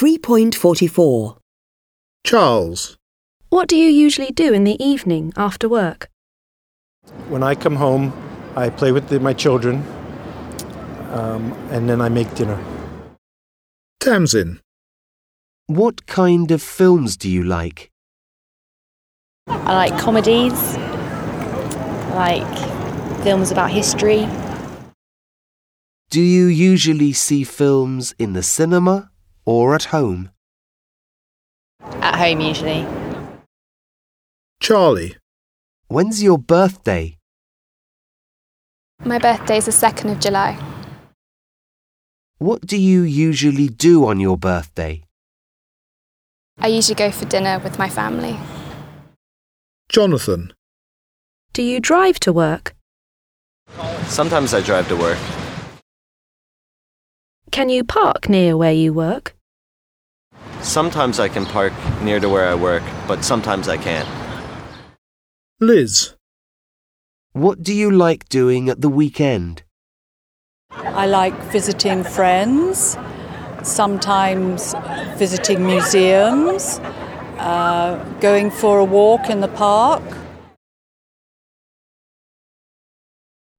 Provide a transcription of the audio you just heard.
3.44. Charles. What do you usually do in the evening after work? When I come home, I play with my children, and then I make dinner. Tamsin. What kind of films do you like? I like comedies. I like films about history. Do you usually see films in the cinema or at home? At home, usually. Charlie. When's your birthday? My birthday's the 2nd of July. What do you usually do on your birthday? I usually go for dinner with my family. Jonathan. Do you drive to work? Sometimes I drive to work. Can you park near where you work? Sometimes I can park near to where I work, but sometimes I can't. Liz. What do you like doing at the weekend? I like visiting friends, sometimes visiting museums, going for a walk in the park.